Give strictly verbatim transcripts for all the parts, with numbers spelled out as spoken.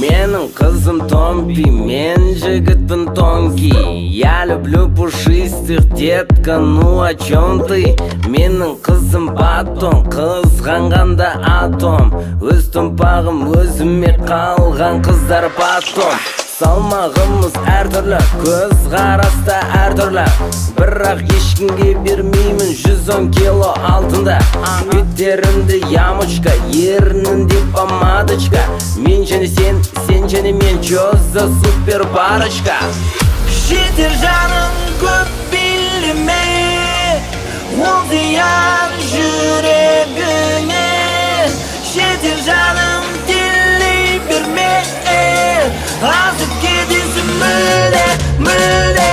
Менің қызым Томпи, мен жігітпін Тонки. Я люблю пушистых, детка, ну о чем ты? Менің қызым Батон, қызғанғанда атом. Өз томпағым өзіме қалған қыздар батон. Салмағымыз әртүрлі, көз қараста әртүрлі. Бірақ ешкімге бермеймін жүз он кило алтында. Беттерімді ямочка, ернінде помадочка. Мен және сен, сен және мен, чоза супер парочка. Жетер жаным көп билеме, ол зиян жүрегіңе. Жетер жаным делей берме, азып кетесің мүлде, мүлде.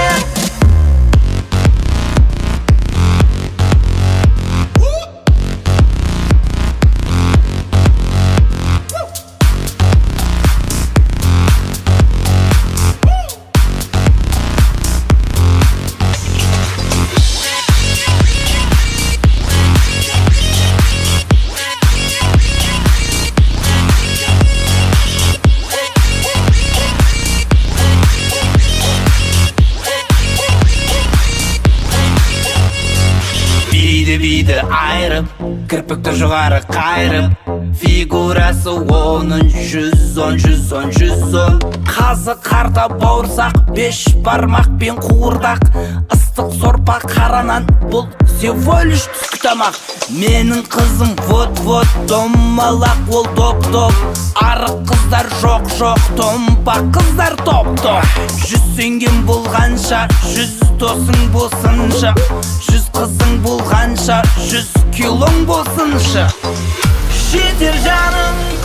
Биді айрып, кірпікті жоғары қайрып, фигурасы оның жүз он, жүз он, жүз он. Қазы қарта бауырсақ, беш бармақпен қуырдақ. Ыстық сорпа қаранан, бұл всего лишь түскі тамақ. Менің қызым вот-вот, домалақ ол топ-топ. Арық қыздар жоқ-жоқ, томпа қыздар топ-топ. Жүз сенген болғанша, жүз досың болсынша. Жүз қызың болғанша, жүз килоң болсынша. Жетер жаным